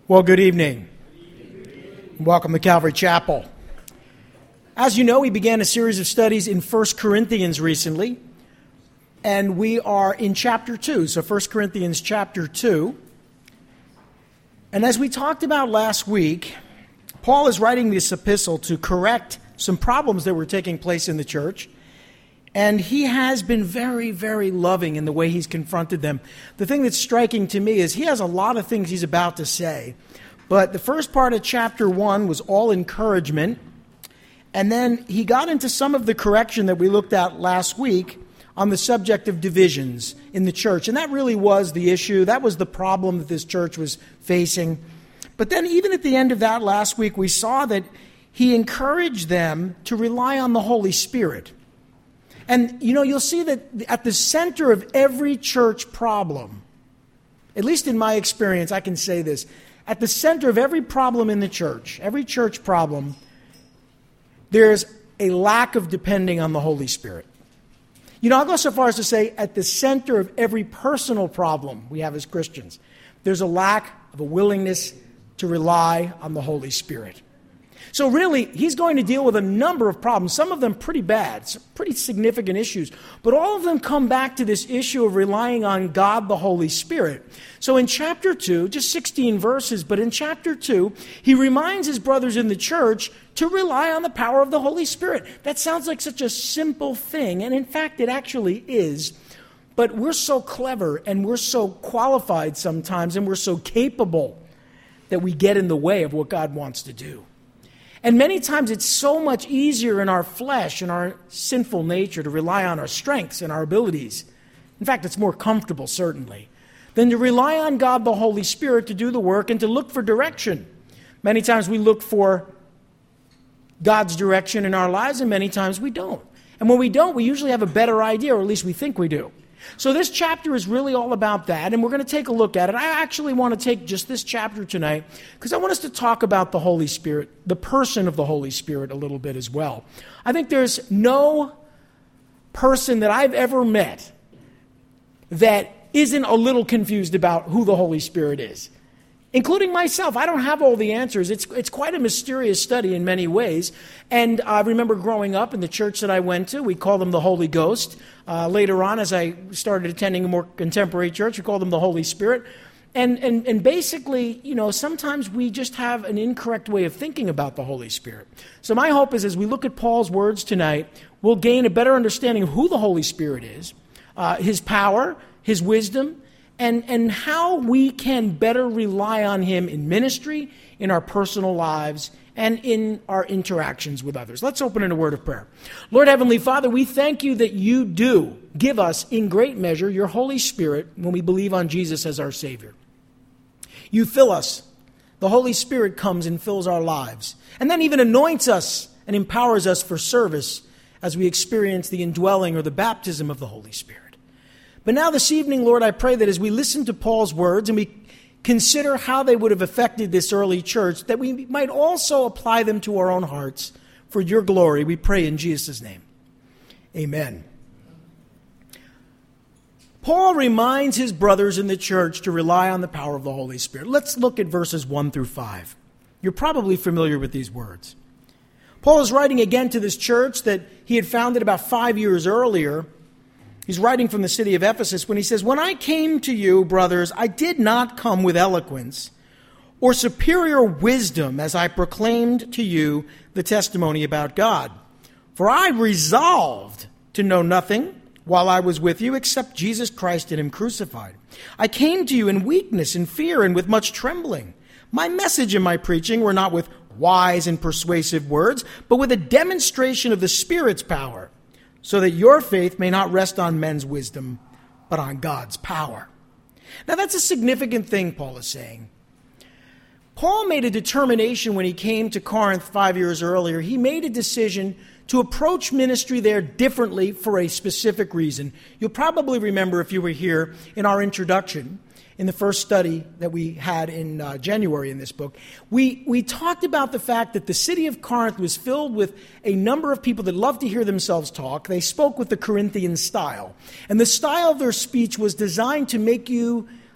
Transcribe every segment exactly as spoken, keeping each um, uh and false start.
Well, good evening. Welcome to Calvary Chapel. As you know, we began a series of studies in First Corinthians recently, and we are in chapter two, so First Corinthians chapter two. And as we talked about last week, Paul is writing this epistle to correct some problems that were taking place in the church, and he has been very, very loving in the way he's confronted them. The thing that's striking to me is he has a lot of things he's about to say. But the first part of chapter one was all encouragement. And then he got into some of the correction that we looked at last week on the subject of divisions in the church. And that really was the issue. That was the problem that this church was facing. But then even at the end of that last week, we saw that he encouraged them to rely on the Holy Spirit. And, you know, you'll see that at the center of every church problem, at least in my experience, I can say this, at the center of every problem in the church, every church problem, there's a lack of depending on the Holy Spirit. You know, I'll go so far as to say at the center of every personal problem we have as Christians, there's a lack of a willingness to rely on the Holy Spirit. So really, he's going to deal with a number of problems, some of them pretty bad, some pretty significant issues, but all of them come back to this issue of relying on God, the Holy Spirit. So in chapter two, just sixteen verses, but in chapter two, he reminds his brothers in the church to rely on the power of the Holy Spirit. That sounds like such a simple thing, and in fact, it actually is. But we're so clever, and we're so qualified sometimes, and we're so capable that we get in the way of what God wants to do. And many times it's so much easier in our flesh and our sinful nature to rely on our strengths and our abilities. In fact, it's more comfortable, certainly, than to rely on God, the Holy Spirit, to do the work and to look for direction. Many times we look for God's direction in our lives, and many times we don't. And when we don't, we usually have a better idea, or at least we think we do. So this chapter is really all about that, and we're going to take a look at it. I actually want to take just this chapter tonight because I want us to talk about the Holy Spirit, the person of the Holy Spirit a little bit as well. I think there's no person that I've ever met that isn't a little confused about who the Holy Spirit is, including myself. I don't have all the answers. It's it's quite a mysterious study in many ways. And I remember growing up in the church that I went to, we called them the Holy Ghost. Uh, later on, as I started attending a more contemporary church, we called them the Holy Spirit. And, and, and basically, you know, sometimes we just have an incorrect way of thinking about the Holy Spirit. So my hope is as we look at Paul's words tonight, we'll gain a better understanding of who the Holy Spirit is, uh, his power, his wisdom, And, and how we can better rely on him in ministry, in our personal lives, and in our interactions with others. Let's open in a word of prayer. Lord Heavenly Father, we thank you that you do give us in great measure your Holy Spirit when we believe on Jesus as our Savior. You fill us. The Holy Spirit comes and fills our lives, and then even anoints us and empowers us for service as we experience the indwelling or the baptism of the Holy Spirit. But now this evening, Lord, I pray that as we listen to Paul's words and we consider how they would have affected this early church, that we might also apply them to our own hearts for your glory. We pray in Jesus' name. Amen. Paul reminds his brothers in the church to rely on the power of the Holy Spirit. Let's look at verses one through five. You're probably familiar with these words. Paul is writing again to this church that he had founded about five years earlier. He's writing from the city of Ephesus when he says, "When I came to you, brothers, I did not come with eloquence or superior wisdom as I proclaimed to you the testimony about God. For I resolved to know nothing while I was with you except Jesus Christ and him crucified. I came to you in weakness and fear and with much trembling. My message and my preaching were not with wise and persuasive words, but with a demonstration of the Spirit's power, so that your faith may not rest on men's wisdom, but on God's power." Now that's a significant thing Paul is saying. Paul made a determination when he came to Corinth five years earlier. He made a decision to approach ministry there differently for a specific reason. You'll probably remember if you were here in our introduction, in the first study that we had in uh, January in this book, we, we talked about the fact that the city of Corinth was filled with a number of people that loved to hear themselves talk. They spoke with the Corinthian style. And the style of their speech was designed to make you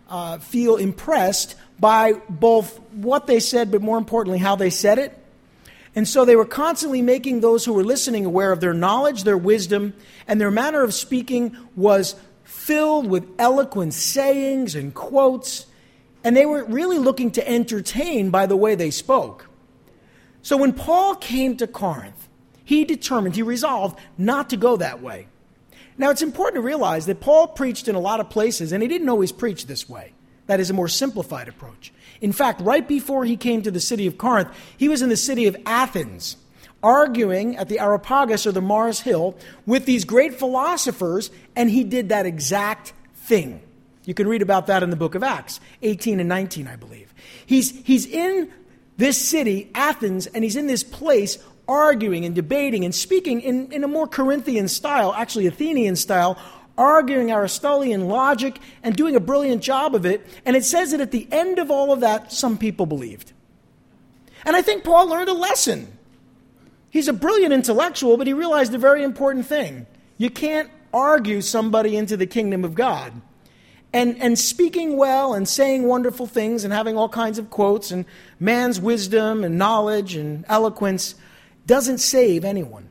uh, feel impressed by both what they said, but more importantly, how they said it. And so they were constantly making those who were listening aware of their knowledge, their wisdom, and their manner of speaking was filled with eloquent sayings and quotes. And they were really looking to entertain by the way they spoke. So when Paul came to Corinth, he determined, he resolved not to go that way. Now it's important to realize that Paul preached in a lot of places, and he didn't always preach this way. That is a more simplified approach. In fact, right before he came to the city of Corinth, he was in the city of Athens, arguing at the Areopagus or the Mars Hill with these great philosophers, and he did that exact thing. You can read about that in the book of Acts, eighteen and nineteen, I believe. He's, he's in this city, Athens, and he's in this place arguing and debating and speaking in, in a more Corinthian style, actually Athenian style, arguing Aristotelian logic and doing a brilliant job of it. And it says that at the end of all of that, some people believed. And I think Paul learned a lesson. He's a brilliant intellectual, but he realized a very important thing. You can't argue somebody into the kingdom of God. And, and speaking well and saying wonderful things and having all kinds of quotes and man's wisdom and knowledge and eloquence doesn't save anyone.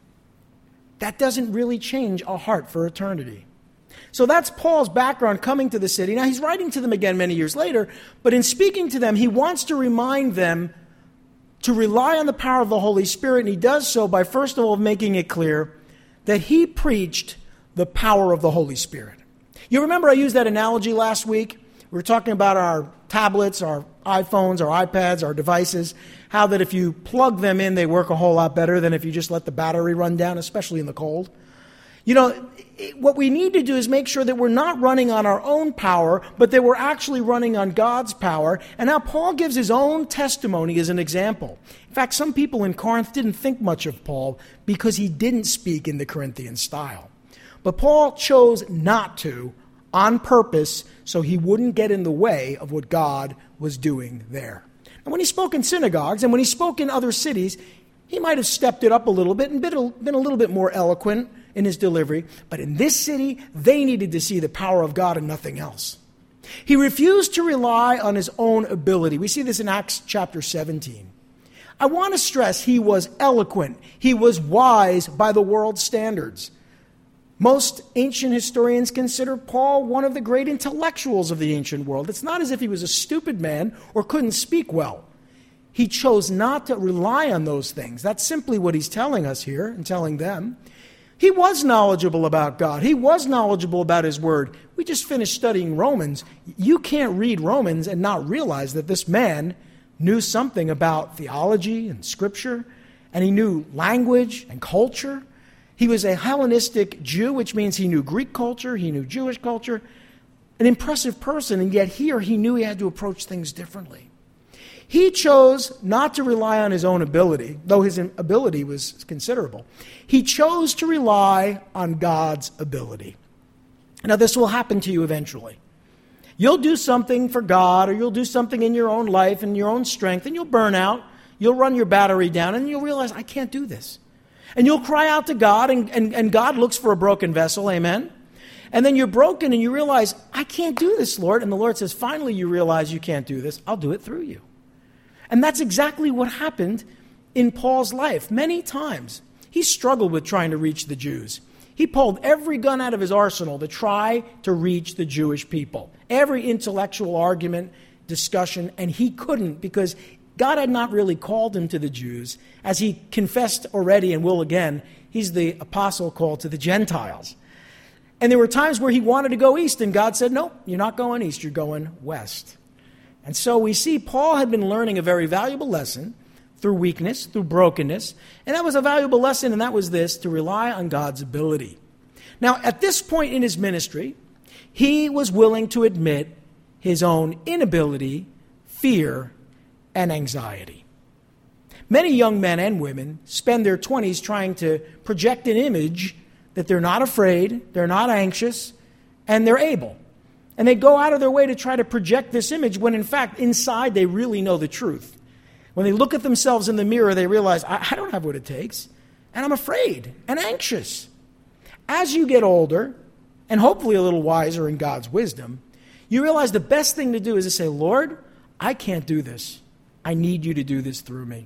That doesn't really change a heart for eternity. So that's Paul's background coming to the city. Now he's writing to them again many years later, but in speaking to them, he wants to remind them to rely on the power of the Holy Spirit, and he does so by first of all making it clear that he preached the power of the Holy Spirit. You remember I used that analogy last week? We were talking about our tablets, our iPhones, our iPads, our devices, how that if you plug them in, they work a whole lot better than if you just let the battery run down, especially in the cold. You know, what we need to do is make sure that we're not running on our own power, but that we're actually running on God's power. And now Paul gives his own testimony as an example. In fact, some people in Corinth didn't think much of Paul because he didn't speak in the Corinthian style. But Paul chose not to on purpose so he wouldn't get in the way of what God was doing there. And when he spoke in synagogues and when he spoke in other cities, he might have stepped it up a little bit and been a, been a little bit more eloquent in his delivery. But in this city, they needed to see the power of God and nothing else. He refused to rely on his own ability. We see this in Acts chapter seventeen. I want to stress he was eloquent. He was wise by the world's standards. Most ancient historians consider Paul one of the great intellectuals of the ancient world. It's not as if he was a stupid man or couldn't speak well. He chose not to rely on those things. That's simply what he's telling us here and telling them. He was knowledgeable about God. He was knowledgeable about his word. We just finished studying Romans. You can't read Romans and not realize that this man knew something about theology and scripture, and he knew language and culture. He was a Hellenistic Jew, which means he knew Greek culture, he knew Jewish culture. An impressive person, and yet here he knew he had to approach things differently. He chose not to rely on his own ability, though his ability was considerable. He chose to rely on God's ability. Now, this will happen to you eventually. You'll do something for God, or you'll do something in your own life and your own strength, and you'll burn out. You'll run your battery down, and you'll realize, I can't do this. And you'll cry out to God, and, and, and God looks for a broken vessel, amen? And then you're broken, and you realize, I can't do this, Lord. And the Lord says, finally you realize you can't do this. I'll do it through you. And that's exactly what happened in Paul's life. Many times, he struggled with trying to reach the Jews. He pulled every gun out of his arsenal to try to reach the Jewish people. Every intellectual argument, discussion, and he couldn't because God had not really called him to the Jews. As he confessed already and will again, he's the apostle called to the Gentiles. And there were times where he wanted to go east, and God said, no, you're not going east, you're going west. And so we see Paul had been learning a very valuable lesson through weakness, through brokenness. And that was a valuable lesson, and that was this, to rely on God's ability. Now, at this point in his ministry, he was willing to admit his own inability, fear, and anxiety. Many young men and women spend their twenties trying to project an image that they're not afraid, they're not anxious, and they're able. And they go out of their way to try to project this image when, in fact, inside they really know the truth. When they look at themselves in the mirror, they realize, I, I don't have what it takes, and I'm afraid and anxious. As you get older, and hopefully a little wiser in God's wisdom, You realize the best thing to do is to say, Lord, I can't do this. I need you to do this through me.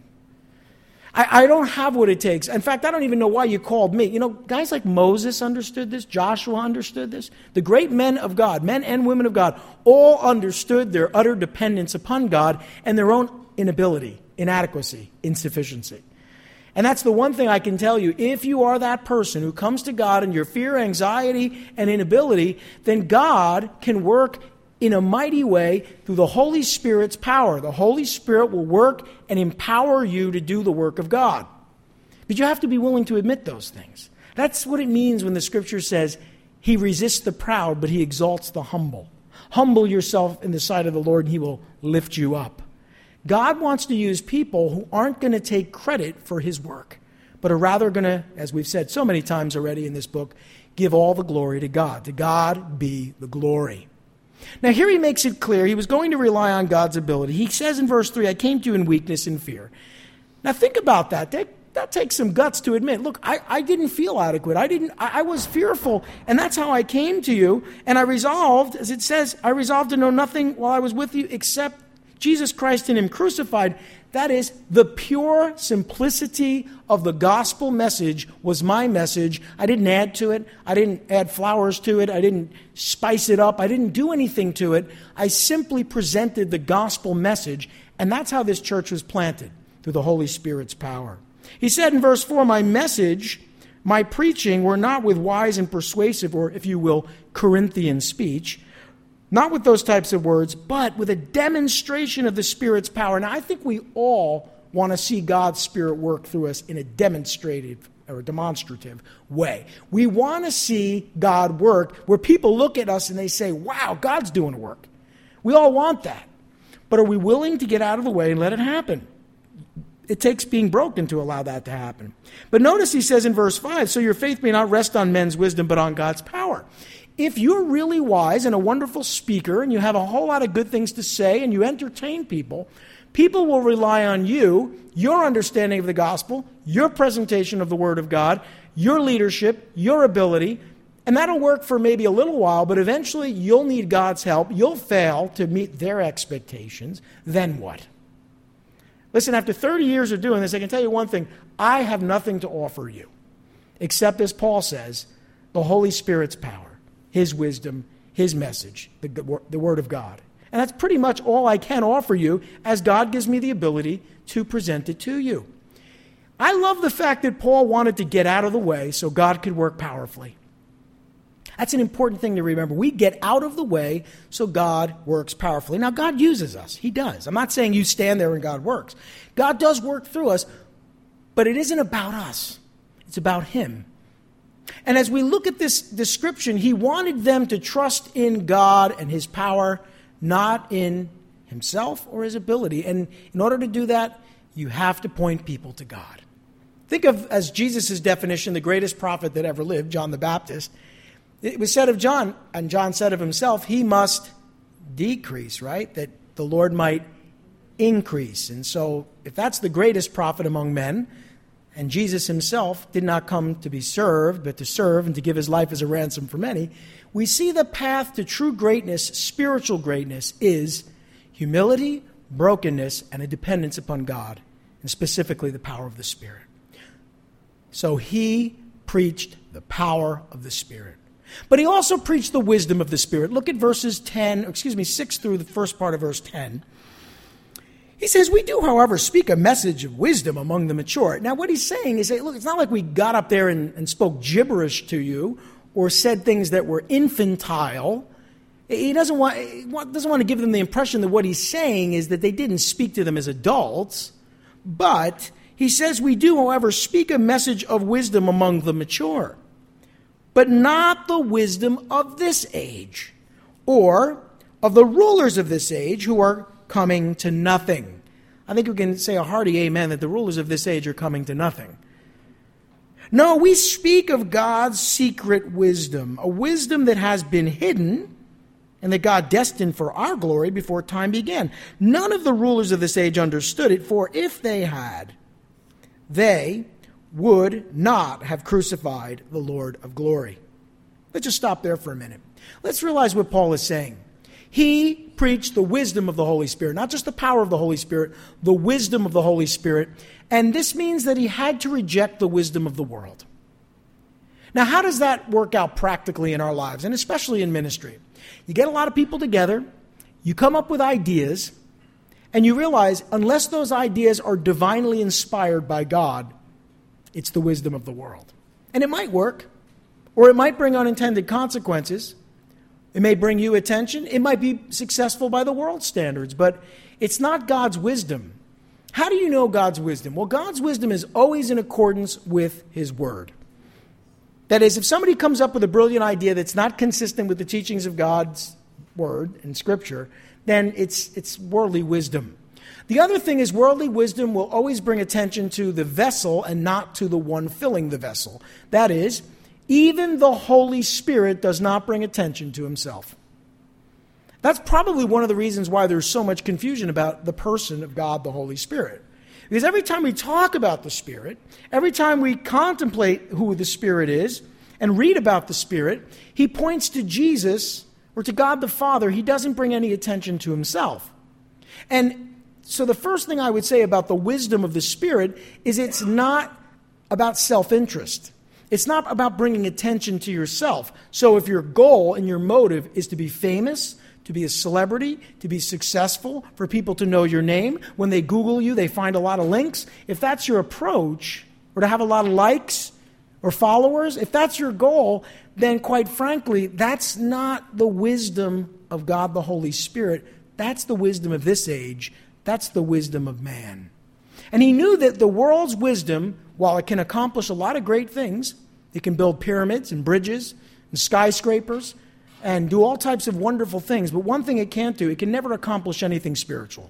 I, I don't have what it takes. In fact, I don't even know why you called me. You know, guys like Moses understood this. Joshua understood this. The great men of God, men and women of God, all understood their utter dependence upon God and their own inability, inadequacy, insufficiency. And that's the one thing I can tell you. If you are that person who comes to God in your fear, anxiety, and inability, then God can work in a mighty way through the Holy Spirit's power. The Holy Spirit will work and empower you to do the work of God. But you have to be willing to admit those things. That's what it means when the Scripture says, He resists the proud, but He exalts the humble. Humble yourself in the sight of the Lord, and He will lift you up. God wants to use people who aren't going to take credit for His work, but are rather going to, as we've said so many times already in this book, give all the glory to God. To God be the glory. Now here he makes it clear he was going to rely on God's ability. He says in verse three, I came to you in weakness and fear. Now think about that. That, that takes some guts to admit. Look, I, I didn't feel adequate. I didn't. I, I was fearful, and that's how I came to you. And I resolved, as it says, I resolved to know nothing while I was with you except Jesus Christ and Him crucified. That is, the pure simplicity of the gospel message was my message. I didn't add to it. I didn't add flowers to it. I didn't spice it up. I didn't do anything to it. I simply presented the gospel message, and that's how this church was planted, through the Holy Spirit's power. He said in verse four, my message, my preaching were not with wise and persuasive, or if you will, Corinthian speech, not with those types of words, but with a demonstration of the Spirit's power. Now, I think we all want to see God's Spirit work through us in a demonstrative or demonstrative way. We want to see God work where people look at us and they say, wow, God's doing work. We all want that. But are we willing to get out of the way and let it happen? It takes being broken to allow that to happen. But notice he says in verse five, so your faith may not rest on men's wisdom, but on God's power. If you're really wise and a wonderful speaker and you have a whole lot of good things to say and you entertain people, people will rely on you, your understanding of the gospel, your presentation of the Word of God, your leadership, your ability, and that'll work for maybe a little while, but eventually you'll need God's help. You'll fail to meet their expectations. Then what? Listen, after thirty years of doing this, I can tell you one thing. I have nothing to offer you except, as Paul says, the Holy Spirit's power. His wisdom, His message, the, the Word of God. And that's pretty much all I can offer you as God gives me the ability to present it to you. I love the fact that Paul wanted to get out of the way so God could work powerfully. That's an important thing to remember. We get out of the way so God works powerfully. Now, God uses us. He does. I'm not saying you stand there and God works. God does work through us, but it isn't about us. It's about Him. And as we look at this description, he wanted them to trust in God and His power, not in himself or his ability. And in order to do that, you have to point people to God. Think of, as Jesus' definition, the greatest prophet that ever lived, John the Baptist. It was said of John, and John said of himself, he must decrease, right? That the Lord might increase. And so if that's the greatest prophet among men, and Jesus Himself did not come to be served, but to serve and to give His life as a ransom for many, we see the path to true greatness, spiritual greatness, is humility, brokenness, and a dependence upon God, and specifically the power of the Spirit. So He preached the power of the Spirit. But He also preached the wisdom of the Spirit. Look at verses ten, excuse me, six through the first part of verse ten. He says, we do, however, speak a message of wisdom among the mature. Now, what he's saying is, that, look, it's not like we got up there and, and spoke gibberish to you or said things that were infantile. He doesn't want, he doesn't want to give them the impression that what he's saying is that they didn't speak to them as adults. But he says, we do, however, speak a message of wisdom among the mature, but not the wisdom of this age or of the rulers of this age who are coming to nothing. I think we can say a hearty amen that the rulers of this age are coming to nothing. No, we speak of God's secret wisdom, a wisdom that has been hidden and that God destined for our glory before time began. None of the rulers of this age understood it, for if they had, they would not have crucified the Lord of glory. Let's just stop there for a minute. Let's realize what Paul is saying. He preached the wisdom of the Holy Spirit, not just the power of the Holy Spirit, the wisdom of the Holy Spirit. And this means that he had to reject the wisdom of the world. Now, how does that work out practically in our lives, and especially in ministry? You get a lot of people together, you come up with ideas, and you realize unless those ideas are divinely inspired by God, it's the wisdom of the world. And it might work, or it might bring unintended consequences. It may bring you attention. It might be successful by the world's standards, but it's not God's wisdom. How do you know God's wisdom? Well, God's wisdom is always in accordance with his word. That is, if somebody comes up with a brilliant idea that's not consistent with the teachings of God's word and scripture, then it's it's worldly wisdom. The other thing is worldly wisdom will always bring attention to the vessel and not to the one filling the vessel. That is, even the Holy Spirit does not bring attention to himself. That's probably one of the reasons why there's so much confusion about the person of God, the Holy Spirit. Because every time we talk about the Spirit, every time we contemplate who the Spirit is and read about the Spirit, he points to Jesus or to God the Father. He doesn't bring any attention to himself. And so the first thing I would say about the wisdom of the Spirit is it's not about self-interest. It's not about bringing attention to yourself. So if your goal and your motive is to be famous, to be a celebrity, to be successful, for people to know your name, when they Google you, they find a lot of links. If that's your approach, or to have a lot of likes or followers, if that's your goal, then quite frankly, that's not the wisdom of God the Holy Spirit. That's the wisdom of this age. That's the wisdom of man. And he knew that the world's wisdom, while it can accomplish a lot of great things, it can build pyramids and bridges and skyscrapers and do all types of wonderful things. But one thing it can't do, it can never accomplish anything spiritual.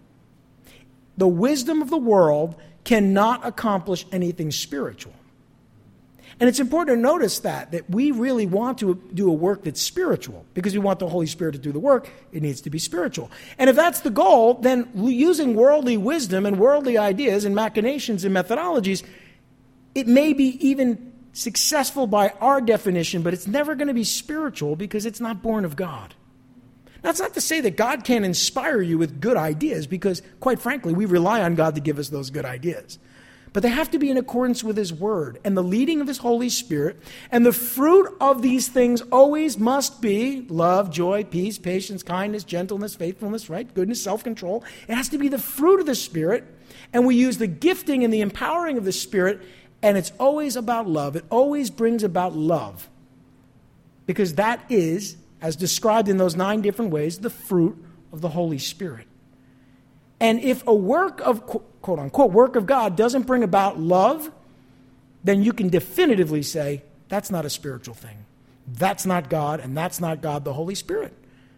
The wisdom of the world cannot accomplish anything spiritual. And it's important to notice that, that we really want to do a work that's spiritual. Because we want the Holy Spirit to do the work, it needs to be spiritual. And if that's the goal, then using worldly wisdom and worldly ideas and machinations and methodologies, it may be even successful by our definition, but it's never going to be spiritual because it's not born of God. Now, it's not to say that God can't inspire you with good ideas, because, quite frankly, we rely on God to give us those good ideas. But they have to be in accordance with his word and the leading of his Holy Spirit. And the fruit of these things always must be love, joy, peace, patience, kindness, gentleness, faithfulness, right? Goodness, self-control. It has to be the fruit of the Spirit. And we use the gifting and the empowering of the Spirit. And it's always about love. It always brings about love. Because that is, as described in those nine different ways, the fruit of the Holy Spirit. And if a work of, quote unquote, work of God doesn't bring about love, then you can definitively say, that's not a spiritual thing. That's not God, and that's not God the Holy Spirit.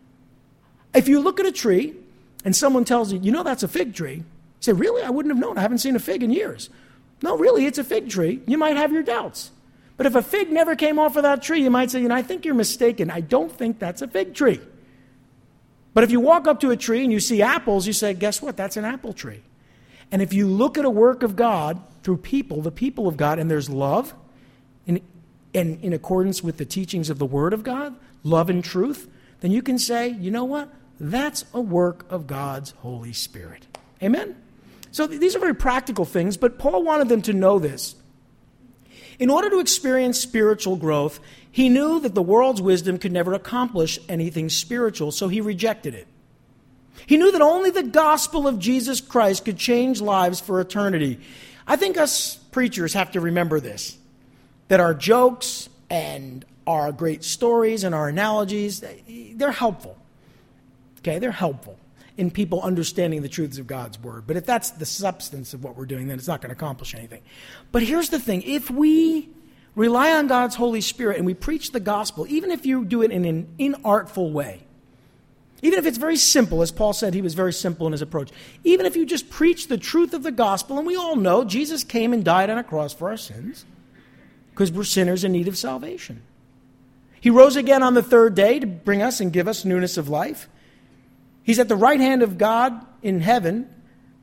If you look at a tree, and someone tells you, you know that's a fig tree, you say, really? I wouldn't have known. I haven't seen a fig in years. No, really, it's a fig tree. You might have your doubts. But if a fig never came off of that tree, you might say, you know, I think you're mistaken. I don't think that's a fig tree. But if you walk up to a tree and you see apples, you say, guess what? That's an apple tree. And if you look at a work of God through people, the people of God, and there's love, in, in, in accordance with the teachings of the Word of God, love and truth, then you can say, you know what? That's a work of God's Holy Spirit. Amen? So th- these are very practical things, but Paul wanted them to know this. In order to experience spiritual growth, he knew that the world's wisdom could never accomplish anything spiritual, so he rejected it. He knew that only the gospel of Jesus Christ could change lives for eternity. I think us preachers have to remember this, that our jokes and our great stories and our analogies, they're helpful. Okay, they're helpful in people understanding the truths of God's word. But if that's the substance of what we're doing, then it's not going to accomplish anything. But here's the thing. If we rely on God's Holy Spirit and we preach the gospel, even if you do it in an inartful way, even if it's very simple, as Paul said, he was very simple in his approach. Even if you just preach the truth of the gospel, and we all know Jesus came and died on a cross for our sins, because we're sinners in need of salvation. He rose again on the third day to bring us and give us newness of life. He's at the right hand of God in heaven,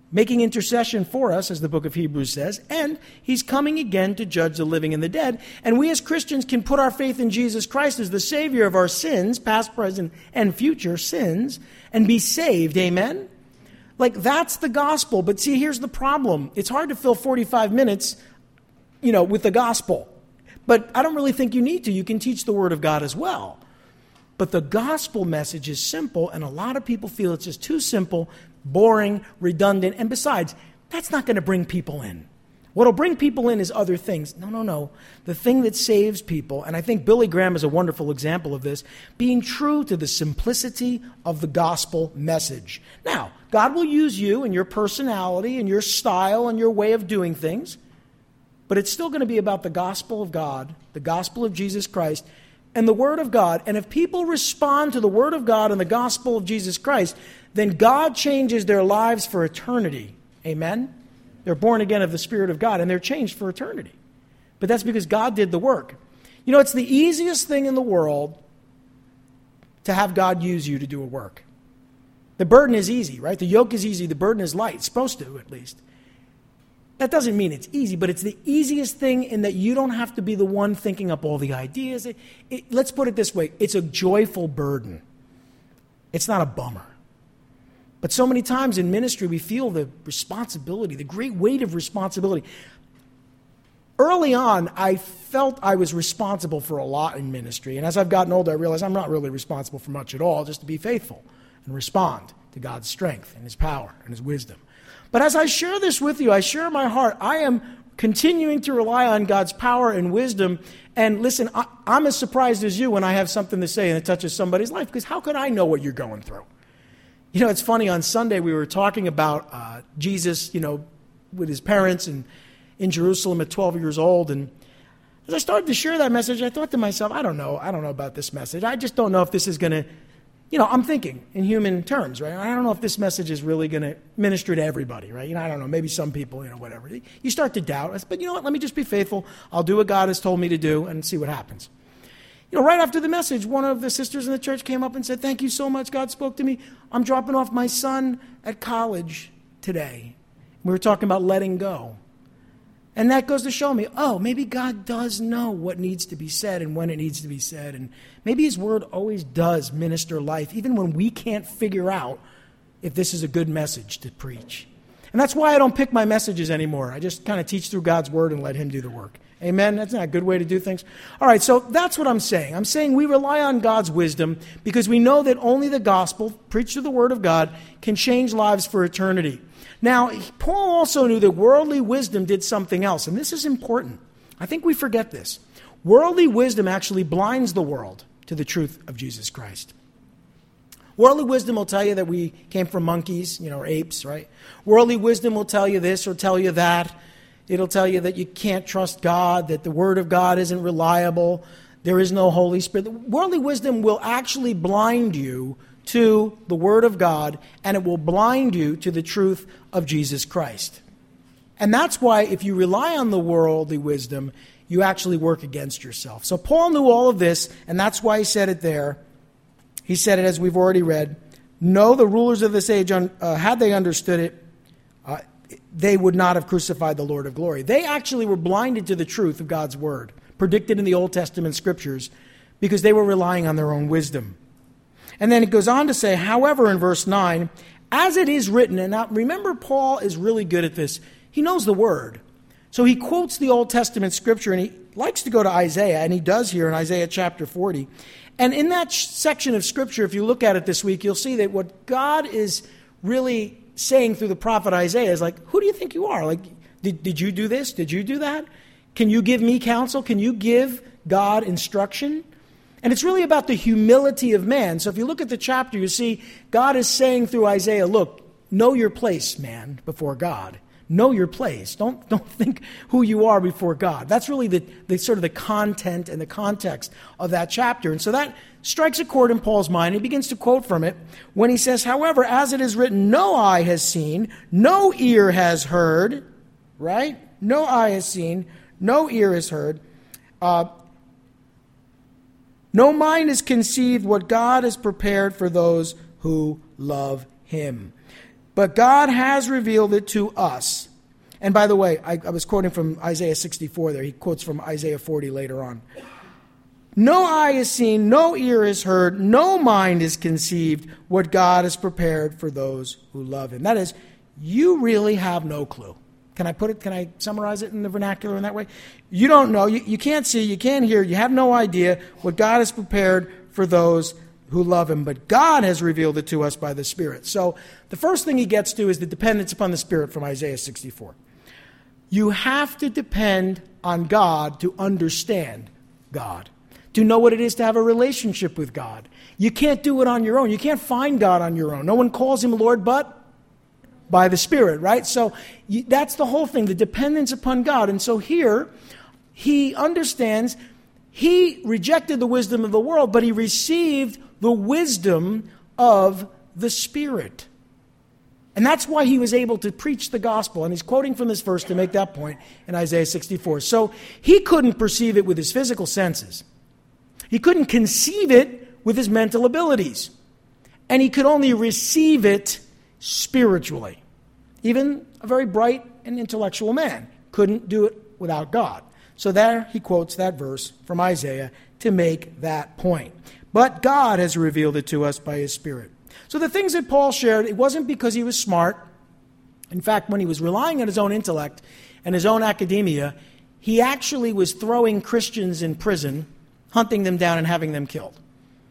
making intercession for us, as the book of Hebrews says, and he's coming again to judge the living and the dead. And we as Christians can put our faith in Jesus Christ as the Savior of our sins, past, present, and future sins, and be saved. Amen? Like, that's the gospel. But see, here's the problem. It's hard to fill forty-five minutes, you know, with the gospel. But I don't really think you need to. You can teach the Word of God as well. But the gospel message is simple, and a lot of people feel it's just too simple, boring, redundant, and besides, that's not going to bring people in. What'll bring people in is other things. No, no, no. The thing that saves people, and I think Billy Graham is a wonderful example of this, being true to the simplicity of the gospel message. Now, God will use you and your personality and your style and your way of doing things, but it's still going to be about the gospel of God, the gospel of Jesus Christ, and the Word of God. And if people respond to the Word of God and the gospel of Jesus Christ, then God changes their lives for eternity. Amen? They're born again of the Spirit of God, and they're changed for eternity. But that's because God did the work. You know, it's the easiest thing in the world to have God use you to do a work. The burden is easy, right? The yoke is easy. The burden is light. It's supposed to, at least. That doesn't mean it's easy, but it's the easiest thing in that you don't have to be the one thinking up all the ideas. It, it, let's put it this way. It's a joyful burden. It's not a bummer. But so many times in ministry, we feel the responsibility, the great weight of responsibility. Early on, I felt I was responsible for a lot in ministry. And as I've gotten older, I realize I'm not really responsible for much at all, just to be faithful and respond to God's strength and His power and His wisdom. But as I share this with you, I share my heart. I am continuing to rely on God's power and wisdom. And listen, I, I'm as surprised as you when I have something to say and it touches somebody's life, because how could I know what you're going through? You know, it's funny, on Sunday we were talking about uh, Jesus, you know, with his parents and in Jerusalem at twelve years old. And as I started to share that message, I thought to myself, I don't know. I don't know about this message. I just don't know if this is going to, you know, I'm thinking in human terms, right? I don't know if this message is really going to minister to everybody, right? You know, I don't know. Maybe some people, you know, whatever. You start to doubt. But you know what? Let me just be faithful. I'll do what God has told me to do and see what happens. You know, right after the message, one of the sisters in the church came up and said, thank you so much. God spoke to me. I'm dropping off my son at college today. We were talking about letting go. And that goes to show me, oh, maybe God does know what needs to be said and when it needs to be said. And maybe His Word always does minister life, even when we can't figure out if this is a good message to preach. And that's why I don't pick my messages anymore. I just kind of teach through God's Word and let Him do the work. Amen? That's not a good way to do things. All right, so that's what I'm saying. I'm saying we rely on God's wisdom because we know that only the gospel, preached through the Word of God, can change lives for eternity. Now, Paul also knew that worldly wisdom did something else, and this is important. I think we forget this. Worldly wisdom actually blinds the world to the truth of Jesus Christ. Worldly wisdom will tell you that we came from monkeys, you know, or apes, right? Worldly wisdom will tell you this or tell you that. It'll tell you that you can't trust God, that the Word of God isn't reliable, there is no Holy Spirit. Worldly wisdom will actually blind you to the Word of God, and it will blind you to the truth of Jesus Christ. And that's why if you rely on the worldly wisdom, you actually work against yourself. So Paul knew all of this, and that's why he said it there. He said it as we've already read. No, the rulers of this age, uh, had they understood it, uh, they would not have crucified the Lord of glory. They actually were blinded to the truth of God's Word, predicted in the Old Testament Scriptures, because they were relying on their own wisdom. And then it goes on to say, however, in verse nine, as it is written, and now remember, Paul is really good at this. He knows the Word. So he quotes the Old Testament Scripture, and he likes to go to Isaiah, and he does here in Isaiah chapter forty. And in that section of Scripture, if you look at it this week, you'll see that what God is really saying through the prophet Isaiah is like, who do you think you are? Like, did, did you do this? Did you do that? Can you give me counsel? Can you give God instruction? And it's really about the humility of man. So if you look at the chapter, you see God is saying through Isaiah, look, know your place, man, before God. Know your place. Don't, don't think who you are before God. That's really the, the sort of the content and the context of that chapter. And so that strikes a chord in Paul's mind. He begins to quote from it when he says, however, as it is written, no eye has seen, no ear has heard, right? No eye has seen, no ear has heard. Uh, no mind has conceived what God has prepared for those who love Him. but God has revealed it to us. And by the way, I, I was quoting from Isaiah sixty-four there. He quotes from Isaiah forty later on. No eye has seen, no ear has heard, no mind has conceived what God has prepared for those who love him. That is, you really have no clue. Can I put it, can I summarize it in the vernacular in that way? You don't know, you, you can't see, you can't hear, you have no idea what God has prepared for those who love him, but God has revealed it to us by the Spirit. So the first thing he gets to is the dependence upon the Spirit from Isaiah sixty-four. You have to depend on God to understand God, to know what it is to have a relationship with God. You can't do it on your own. You can't find God on your own. No one calls him Lord but by the Spirit, right? So you, that's the whole thing, the dependence upon God. And so here, he understands he rejected the wisdom of the world, but he received the wisdom of the Spirit. And that's why he was able to preach the gospel. And he's quoting from this verse to make that point in Isaiah sixty-four. So he couldn't perceive it with his physical senses. He couldn't conceive it with his mental abilities. And he could only receive it spiritually. Even a very bright and intellectual man couldn't do it without God. So there he quotes that verse from Isaiah to make that point. But God has revealed it to us by his Spirit. So the things that Paul shared, it wasn't because he was smart. In fact, when he was relying on his own intellect and his own academia, he actually was throwing Christians in prison, hunting them down and having them killed.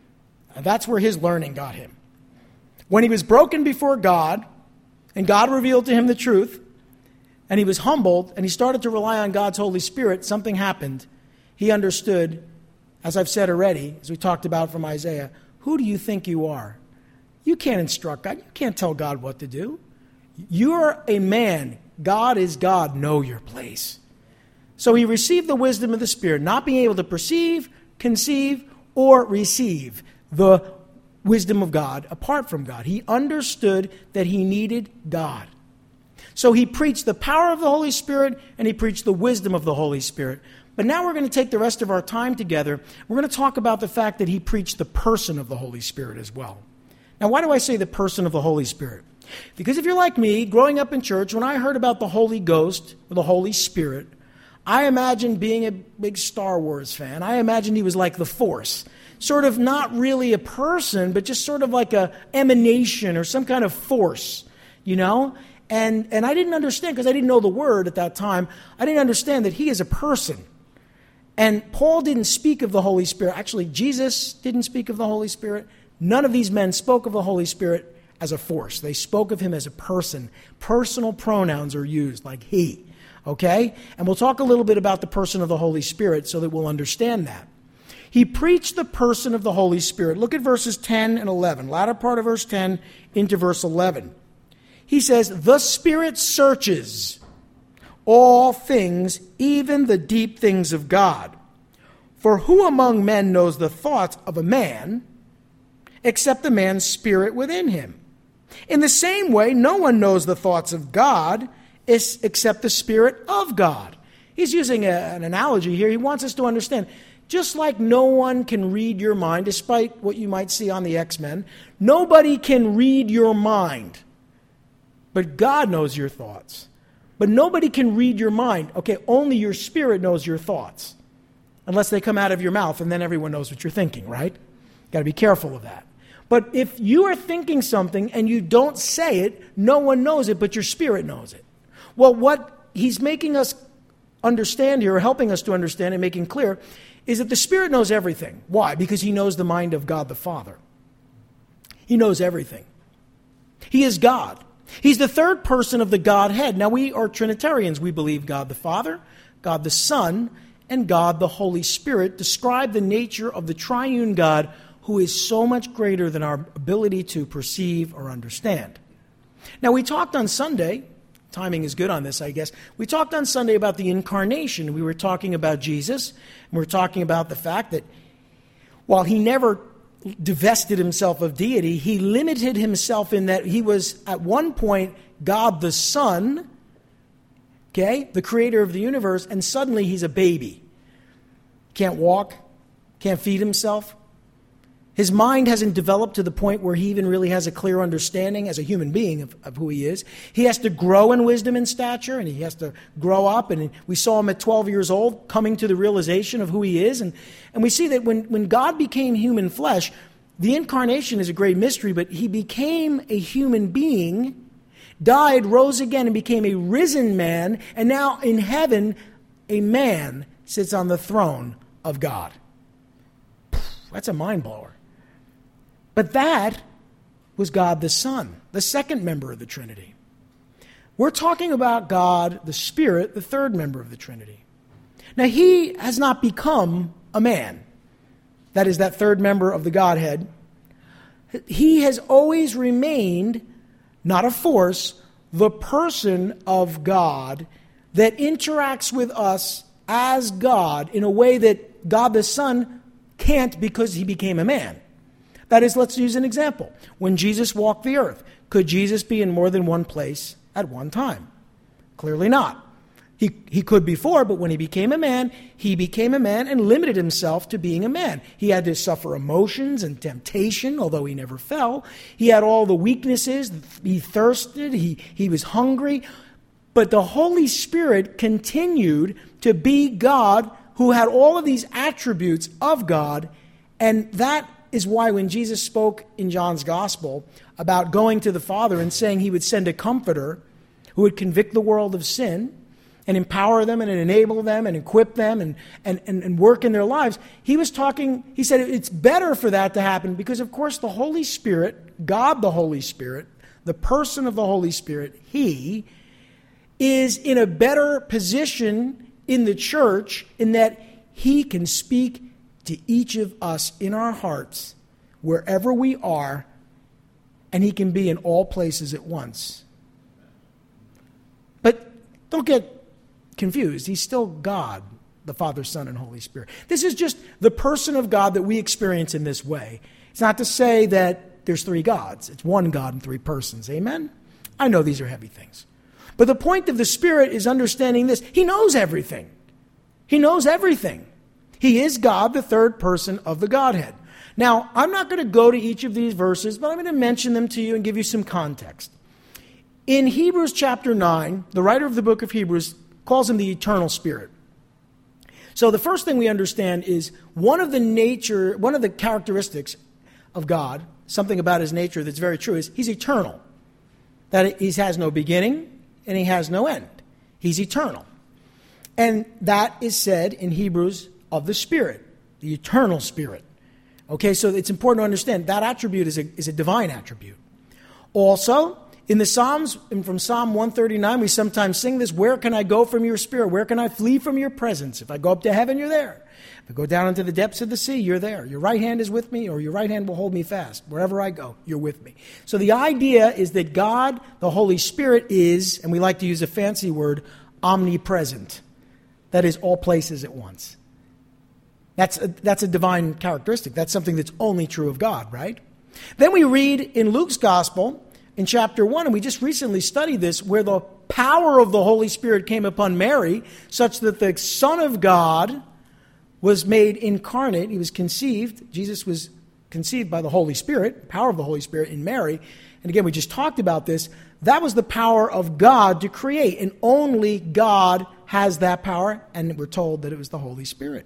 And that's where his learning got him. When he was broken before God, and God revealed to him the truth, and he was humbled, and he started to rely on God's Holy Spirit, something happened. He understood, as I've said already, as we talked about from Isaiah, who do you think you are? You can't instruct God. You can't tell God what to do. You're a man. God is God. Know your place. So he received the wisdom of the Spirit, not being able to perceive, conceive, or receive the wisdom of God apart from God. He understood that he needed God. So he preached the power of the Holy Spirit and he preached the wisdom of the Holy Spirit. But now we're going to take the rest of our time together. We're going to talk about the fact that he preached the person of the Holy Spirit as well. Now, why do I say the person of the Holy Spirit? Because if you're like me, growing up in church, when I heard about the Holy Ghost or the Holy Spirit, I imagined being a big Star Wars fan. I imagined he was like the Force. Sort of not really a person, but just sort of like a emanation or some kind of force, you know? And and I didn't understand, because I didn't know the word at that time, I didn't understand that he is a person. And Paul didn't speak of the Holy Spirit. Actually, Jesus didn't speak of the Holy Spirit. None of these men spoke of the Holy Spirit as a force. They spoke of him as a person. Personal pronouns are used, like he. Okay? And we'll talk a little bit about the person of the Holy Spirit so that we'll understand that. He preached the person of the Holy Spirit. Look at verses ten and eleven. Latter part of verse ten into verse eleven. He says, the Spirit searches all things, even the deep things of God. For who among men knows the thoughts of a man except the man's spirit within him? In the same way, no one knows the thoughts of God except the Spirit of God. He's using a, an analogy here. He wants us to understand, just like no one can read your mind, despite what you might see on the X-Men, nobody can read your mind. But God knows your thoughts. But nobody can read your mind. Okay, only your spirit knows your thoughts. Unless they come out of your mouth, and then everyone knows what you're thinking, right? Got to be careful of that. But if you are thinking something and you don't say it, no one knows it, but your spirit knows it. Well, what he's making us understand here, or helping us to understand and making clear, is that the Spirit knows everything. Why? Because he knows the mind of God the Father. He knows everything. He is God. He's the third person of the Godhead. Now, we are Trinitarians. We believe God the Father, God the Son, and God the Holy Spirit describe the nature of the triune God, who is so much greater than our ability to perceive or understand. Now, we talked on Sunday, timing is good on this, I guess. We talked on Sunday about the incarnation. We were talking about Jesus, and we were talking about the fact that while he never divested himself of deity, he limited himself in that he was at one point God the Son, okay, the creator of the universe, and suddenly he's a baby. Can't walk, can't feed himself. His mind hasn't developed to the point where he even really has a clear understanding as a human being of, of who he is. He has to grow in wisdom and stature, and he has to grow up. And we saw him at twelve years old coming to the realization of who he is. And, and we see that when, when God became human flesh, the incarnation is a great mystery, but he became a human being, died, rose again, and became a risen man. And now in heaven, a man sits on the throne of God. That's a mind blower. But that was God the Son, the second member of the Trinity. We're talking about God the Spirit, the third member of the Trinity. Now, he has not become a man. That is that third member of the Godhead. He has always remained, not a force, the person of God that interacts with us as God in a way that God the Son can't because he became a man. That is, let's use an example. When Jesus walked the earth, could Jesus be in more than one place at one time? Clearly not. He, he could before, but when he became a man, he became a man and limited himself to being a man. He had to suffer emotions and temptation, although he never fell. He had all the weaknesses. He thirsted. He, he was hungry. But the Holy Spirit continued to be God who had all of these attributes of God, and that is why when Jesus spoke in John's Gospel about going to the Father and saying he would send a comforter who would convict the world of sin and empower them and enable them and equip them and, and, and, and work in their lives, he was talking, he said it's better for that to happen because, of course, the Holy Spirit, God the Holy Spirit, the person of the Holy Spirit, he is in a better position in the church in that he can speak to each of us in our hearts, wherever we are, and he can be in all places at once. But don't get confused. He's still God, the Father, Son, and Holy Spirit. This is just the person of God that we experience in this way. It's not to say that there's three gods. It's one God and three persons. Amen? I know these are heavy things. But the point of the Spirit is understanding this. He knows everything. He knows everything. He is God, the third person of the Godhead. Now, I'm not going to go to each of these verses, but I'm going to mention them to you and give you some context. In Hebrews chapter nine, the writer of the book of Hebrews calls him the eternal Spirit. So the first thing we understand is one of the nature, one of the characteristics of God, something about his nature that's very true, is he's eternal. That he has no beginning and he has no end. He's eternal. And that is said in Hebrews of the Spirit, the eternal Spirit. Okay, so it's important to understand that attribute is a, is a divine attribute. Also, in the Psalms, and from Psalm one thirty-nine, we sometimes sing this, where can I go from your Spirit? Where can I flee from your presence? If I go up to heaven, you're there. If I go down into the depths of the sea, you're there. Your right hand is with me, or your right hand will hold me fast. Wherever I go, you're with me. So the idea is that God, the Holy Spirit, is, and we like to use a fancy word, omnipresent. That is, all places at once. That's a, that's a divine characteristic. That's something that's only true of God, right? Then we read in Luke's Gospel, in chapter one, and we just recently studied this, where the power of the Holy Spirit came upon Mary, such that the Son of God was made incarnate. He was conceived. Jesus was conceived by the Holy Spirit, power of the Holy Spirit in Mary. And again, we just talked about this. That was the power of God to create, and only God has that power, and we're told that it was the Holy Spirit.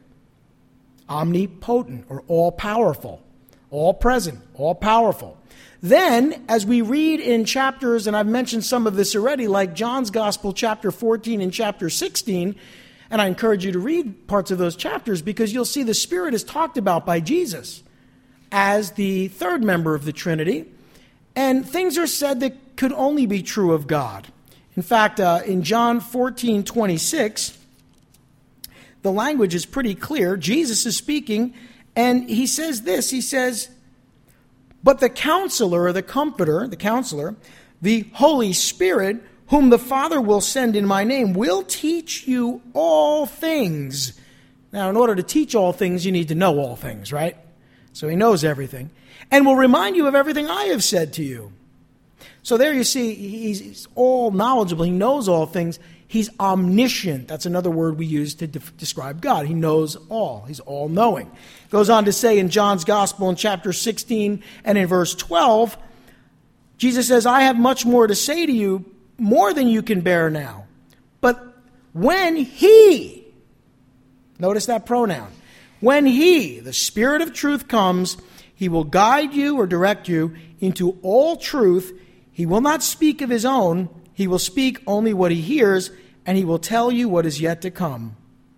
Omnipotent, or all-powerful, all-present, all-powerful. Then, as we read in chapters, and I've mentioned some of this already, like John's Gospel, chapter fourteen and chapter sixteen, and I encourage you to read parts of those chapters because you'll see the Spirit is talked about by Jesus as the third member of the Trinity, and things are said that could only be true of God. In fact, uh, in John fourteen twenty-six, the language is pretty clear. Jesus is speaking, and he says this. He says, but the counselor, or the comforter, the counselor, the Holy Spirit, whom the Father will send in my name, will teach you all things. Now, in order to teach all things, you need to know all things, right? So he knows everything. And will remind you of everything I have said to you. So there you see, he's all knowledgeable. He knows all things. He's omniscient. That's another word we use to de- describe God. He knows all. He's all-knowing. Goes on to say in John's Gospel in chapter sixteen and in verse twelve, Jesus says, I have much more to say to you, more than you can bear now. But when he, notice that pronoun, when he, the Spirit of truth, comes, he will guide you or direct you into all truth. He will not speak of his own. He will speak only what he hears, and he will tell you what is yet to come.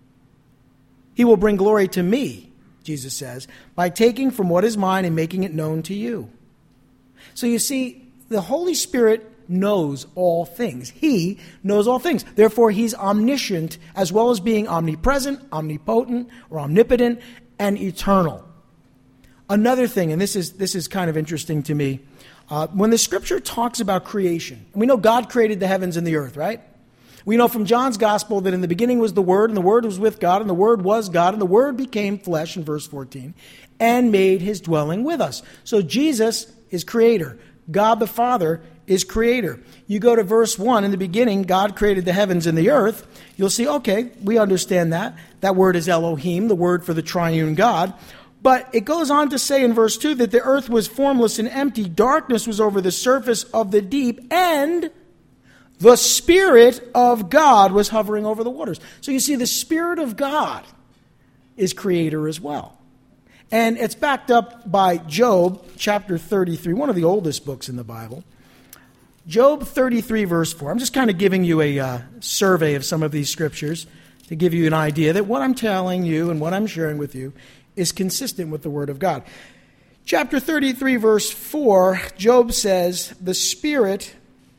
He will bring glory to me, Jesus says, by taking from what is mine and making it known to you. So you see, the Holy Spirit knows all things. He knows all things. Therefore, he's omniscient as well as being omnipresent, omnipotent, or omnipotent, and eternal. Another thing, and this is this is kind of interesting to me, uh, when the Scripture talks about creation, we know God created the heavens and the earth, right? We know from John's Gospel that in the beginning was the Word, and the Word was with God, and the Word was God, and the Word became flesh, in verse fourteen, and made his dwelling with us. So Jesus is creator. God the Father is creator. You go to verse one, in the beginning, God created the heavens and the earth. You'll see, okay, we understand that. That word is Elohim, the word for the triune God. But it goes on to say in verse two that the earth was formless and empty. Darkness was over the surface of the deep, and the Spirit of God was hovering over the waters. So you see, the Spirit of God is creator as well. And it's backed up by Job chapter thirty-three, one of the oldest books in the Bible. Job thirty-three, verse four. I'm just kind of giving you a uh, survey of some of these scriptures to give you an idea that what I'm telling you and what I'm sharing with you is consistent with the Word of God. Chapter thirty-three, verse four, Job says, the Spirit,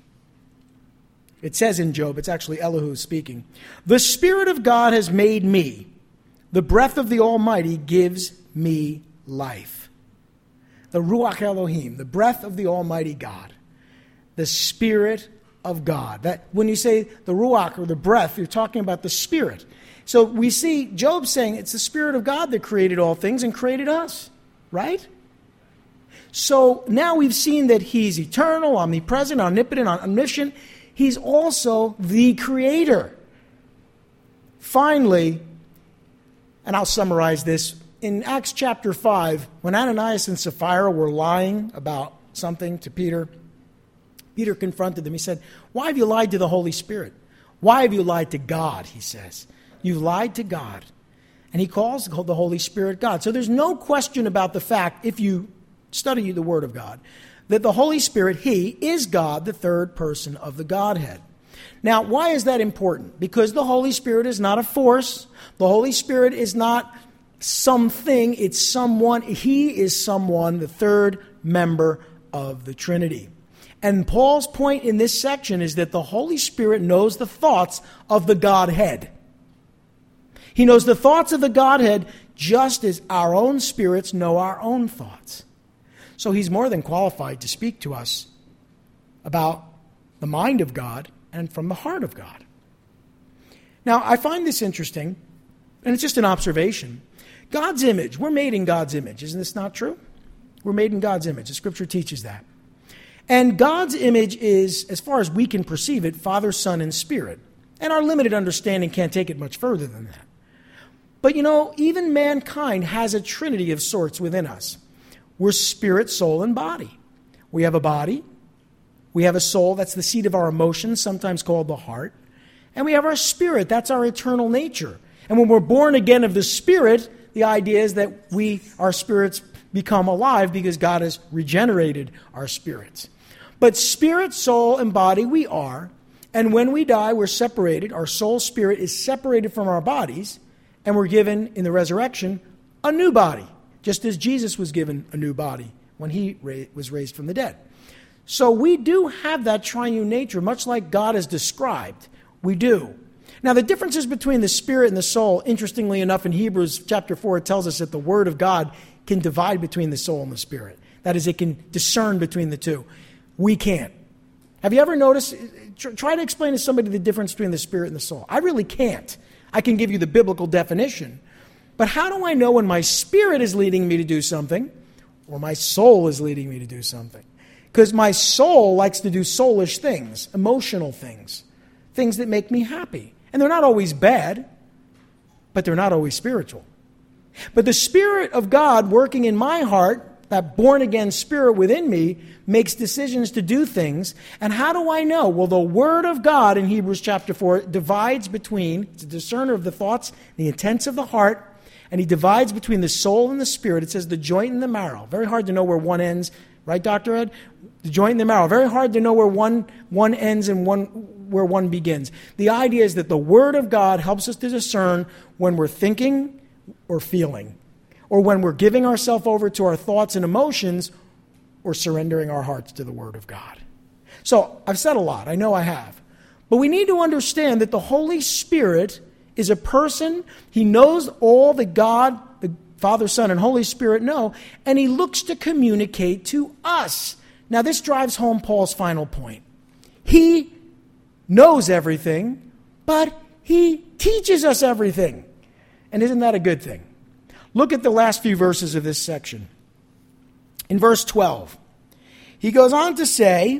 it says in Job, it's actually Elihu speaking, the Spirit of God has made me. The breath of the Almighty gives me life. The Ruach Elohim, the breath of the Almighty God. The Spirit of God. That when you say the Ruach or the breath, you're talking about the Spirit. So we see Job saying it's the Spirit of God that created all things and created us, right? So now we've seen that he's eternal, omnipresent, omnipotent, omniscient. He's also the creator. Finally, and I'll summarize this, in Acts chapter five, when Ananias and Sapphira were lying about something to Peter, Peter confronted them. He said, why have you lied to the Holy Spirit? Why have you lied to God, he says. You've lied to God. And he calls the Holy Spirit God. So there's no question about the fact, if you study the Word of God, that the Holy Spirit, he, is God, the third person of the Godhead. Now, why is that important? Because the Holy Spirit is not a force. The Holy Spirit is not something. It's someone. He is someone, the third member of the Trinity. And Paul's point in this section is that the Holy Spirit knows the thoughts of the Godhead. He knows the thoughts of the Godhead just as our own spirits know our own thoughts. So he's more than qualified to speak to us about the mind of God and from the heart of God. Now, I find this interesting, and it's just an observation. God's image, we're made in God's image. Isn't this not true? We're made in God's image. The Scripture teaches that. And God's image is, as far as we can perceive it, Father, Son, and Spirit. And our limited understanding can't take it much further than that. But you know, even mankind has a trinity of sorts within us. We're spirit, soul, and body. We have a body. We have a soul. That's the seat of our emotions, sometimes called the heart. And we have our spirit. That's our eternal nature. And when we're born again of the Spirit, the idea is that we, our spirits, become alive because God has regenerated our spirits. But spirit, soul, and body we are. And when we die, we're separated. Our soul, spirit is separated from our bodies. And we're given, in the resurrection, a new body. Just as Jesus was given a new body when he ra- was raised from the dead. So we do have that triune nature, much like God has described. We do. Now, the differences between the spirit and the soul, interestingly enough, in Hebrews chapter four, it tells us that the Word of God can divide between the soul and the spirit. That is, it can discern between the two. We can't. Have you ever noticed? Try to explain to somebody the difference between the spirit and the soul. I really can't. I can give you the biblical definition. But how do I know when my spirit is leading me to do something or my soul is leading me to do something? Because my soul likes to do soulish things, emotional things, things that make me happy. And they're not always bad, but they're not always spiritual. But the Spirit of God working in my heart, that born-again spirit within me, makes decisions to do things. And how do I know? Well, the Word of God in Hebrews chapter four divides between, it's a discerner of the thoughts, the intents of the heart, and he divides between the soul and the spirit. It says the joint and the marrow. Very hard to know where one ends. Right, Doctor Ed? The joint and the marrow. Very hard to know where one, one ends and one where one begins. The idea is that the Word of God helps us to discern when we're thinking or feeling, or when we're giving ourselves over to our thoughts and emotions, or surrendering our hearts to the Word of God. So, I've said a lot. I know I have. But we need to understand that the Holy Spirit is a person. He knows all that God, the Father, Son, and Holy Spirit know, and he looks to communicate to us. Now, this drives home Paul's final point. He knows everything, but he teaches us everything. And isn't that a good thing? Look at the last few verses of this section. In verse twelve, he goes on to say,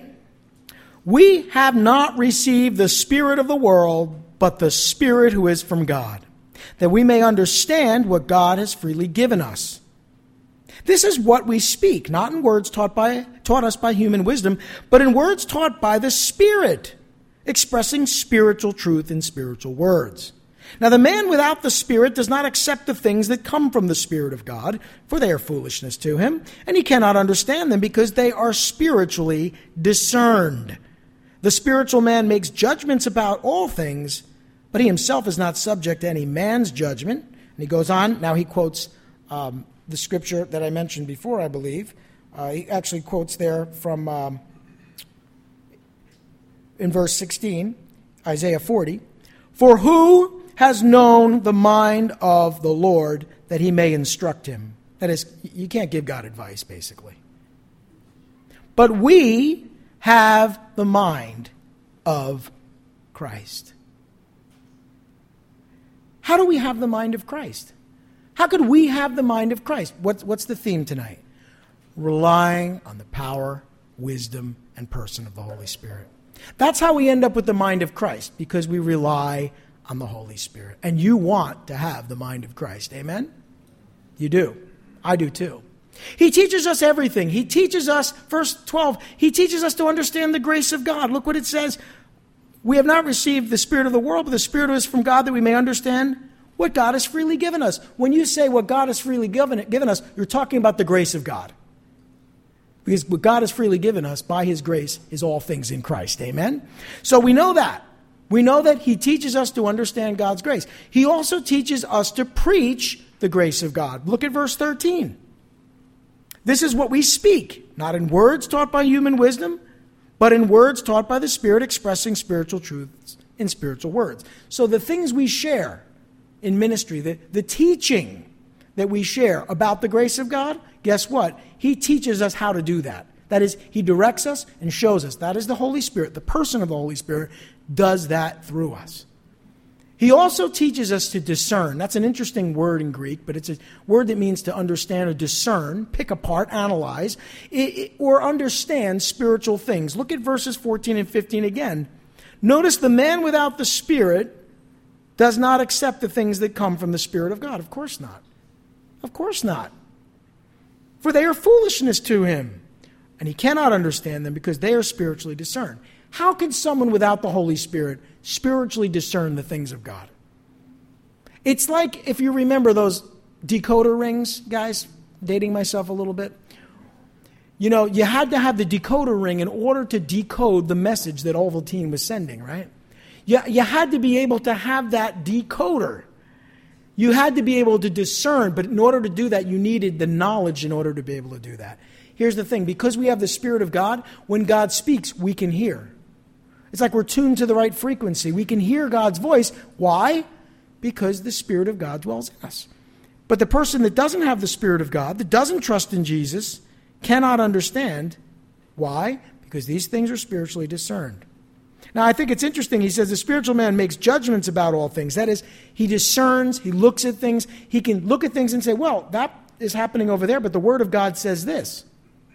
"We have not received the spirit of the world, but the Spirit who is from God, that we may understand what God has freely given us. This is what we speak, not in words taught by taught us by human wisdom, but in words taught by the Spirit, expressing spiritual truth in spiritual words. Now the man without the Spirit does not accept the things that come from the Spirit of God, for they are foolishness to him, and he cannot understand them because they are spiritually discerned. The spiritual man makes judgments about all things, but he himself is not subject to any man's judgment." And he goes on. Now he quotes um, the scripture that I mentioned before, I believe. Uh, he actually quotes there from, um, in verse sixteen, Isaiah forty, "For who has known the mind of the Lord that he may instruct him?" That is, you can't give God advice, basically. "But we have the mind of Christ." How do we have the mind of Christ? How could we have the mind of Christ? What's, what's the theme tonight? Relying on the power, wisdom, and person of the Holy Spirit. That's how we end up with the mind of Christ, because we rely on the Holy Spirit. And you want to have the mind of Christ. Amen? You do. I do too. He teaches us everything. He teaches us, verse twelve, he teaches us to understand the grace of God. Look what it says. "We have not received the spirit of the world, but the Spirit who is from God, that we may understand what God has freely given us." When you say what God has freely given, given us, you're talking about the grace of God. Because what God has freely given us by his grace is all things in Christ. Amen? So we know that. We know that he teaches us to understand God's grace. He also teaches us to preach the grace of God. Look at verse thirteen. "This is what we speak, not in words taught by human wisdom, but in words taught by the Spirit, expressing spiritual truths in spiritual words." So the things we share in ministry, the, the teaching that we share about the grace of God, guess what? He teaches us how to do that. That is, he directs us and shows us. That is the Holy Spirit. The person of the Holy Spirit does that through us. He also teaches us to discern. That's an interesting word in Greek, but it's a word that means to understand or discern, pick apart, analyze, or understand spiritual things. Look at verses fourteen and fifteen again. Notice the man without the Spirit does not accept the things that come from the Spirit of God. Of course not. Of course not. For they are foolishness to him, and he cannot understand them because they are spiritually discerned. How can someone without the Holy Spirit spiritually discern the things of God? It's like, if you remember those decoder rings, guys, dating myself a little bit. You know, you had to have the decoder ring in order to decode the message that Ovaltine was sending, right? You, you had to be able to have that decoder. You had to be able to discern, but in order to do that, you needed the knowledge in order to be able to do that. Here's the thing. Because we have the Spirit of God, when God speaks, we can hear. It's like we're tuned to the right frequency. We can hear God's voice. Why? Because the Spirit of God dwells in us. But the person that doesn't have the Spirit of God, that doesn't trust in Jesus, cannot understand. Why? Because these things are spiritually discerned. Now, I think it's interesting. He says the spiritual man makes judgments about all things. That is, he discerns, he looks at things. He can look at things and say, well, that is happening over there, but the Word of God says this.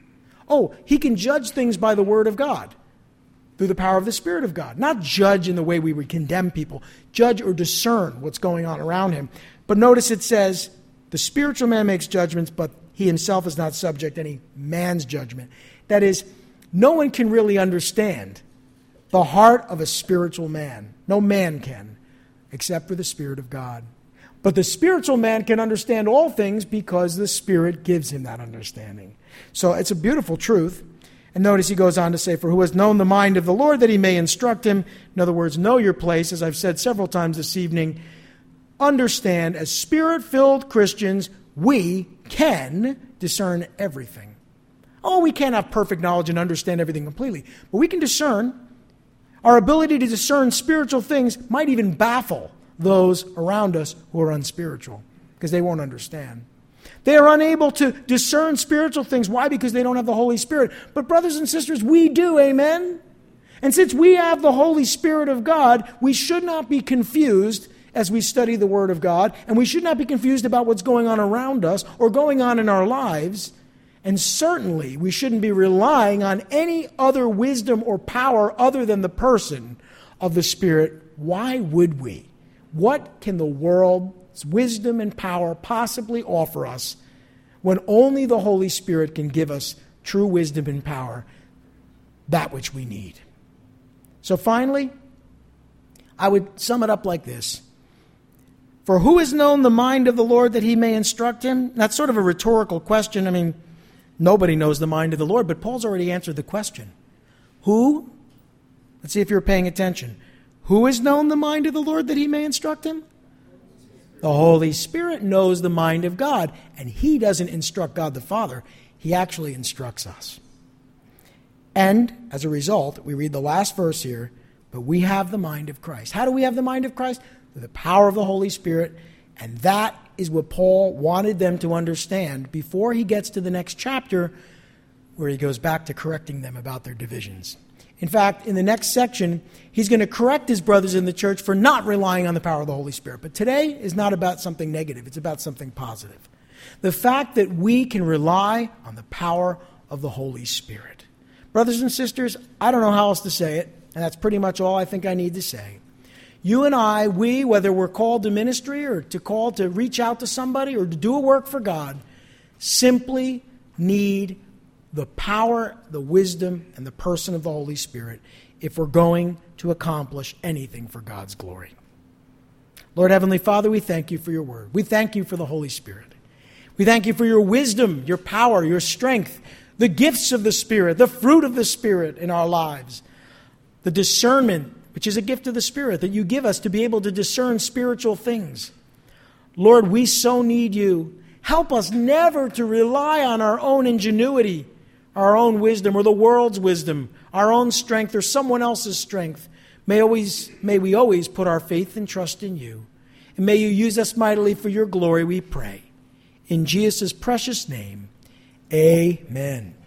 Oh, he can judge things by the word of God, through the power of the Spirit of God. Not judge in the way we would condemn people. Judge or discern what's going on around him. But notice it says, the spiritual man makes judgments, but he himself is not subject to any man's judgment. That is, no one can really understand the heart of a spiritual man. No man can, except for the Spirit of God. But the spiritual man can understand all things because the Spirit gives him that understanding. So it's a beautiful truth. And notice he goes on to say, for who has known the mind of the Lord that he may instruct him. In other words, know your place, as I've said several times this evening. Understand, as Spirit-filled Christians, we can discern everything. Oh, we can't have perfect knowledge and understand everything completely, but we can discern. Our ability to discern spiritual things might even baffle those around us who are unspiritual, because they won't understand. They are unable to discern spiritual things. Why? Because they don't have the Holy Spirit. But brothers and sisters, we do, amen? And since we have the Holy Spirit of God, we should not be confused as we study the Word of God, and we should not be confused about what's going on around us or going on in our lives. And certainly, we shouldn't be relying on any other wisdom or power other than the person of the Spirit. Why would we? What can the world's wisdom and power possibly offer us when only the Holy Spirit can give us true wisdom and power, that which we need? So finally, I would sum it up like this. For who has known the mind of the Lord that he may instruct him? That's sort of a rhetorical question. I mean, nobody knows the mind of the Lord, but Paul's already answered the question. Who? Let's see if you're paying attention. Who has known the mind of the Lord that he may instruct him? The Holy Spirit knows the mind of God, and he doesn't instruct God the Father. He actually instructs us. And as a result, we read the last verse here, but we have the mind of Christ. How do we have the mind of Christ? Through the power of the Holy Spirit. And that is what Paul wanted them to understand before he gets to the next chapter, where he goes back to correcting them about their divisions. In fact, in the next section, he's going to correct his brothers in the church for not relying on the power of the Holy Spirit. But today is not about something negative. It's about something positive. The fact that we can rely on the power of the Holy Spirit. Brothers and sisters, I don't know how else to say it, and that's pretty much all I think I need to say. You and I, we, whether we're called to ministry or to call to reach out to somebody or to do a work for God, simply need the power, the wisdom, and the person of the Holy Spirit if we're going to accomplish anything for God's glory. Lord Heavenly Father, we thank you for your word. We thank you for the Holy Spirit. We thank you for your wisdom, your power, your strength, the gifts of the Spirit, the fruit of the Spirit in our lives, the discernment, which is a gift of the Spirit that you give us to be able to discern spiritual things. Lord, we so need you. Help us never to rely on our own ingenuity, our own wisdom, or the world's wisdom, our own strength, or someone else's strength. May always, may we always put our faith and trust in you. And may you use us mightily for your glory, we pray. In Jesus' precious name, amen.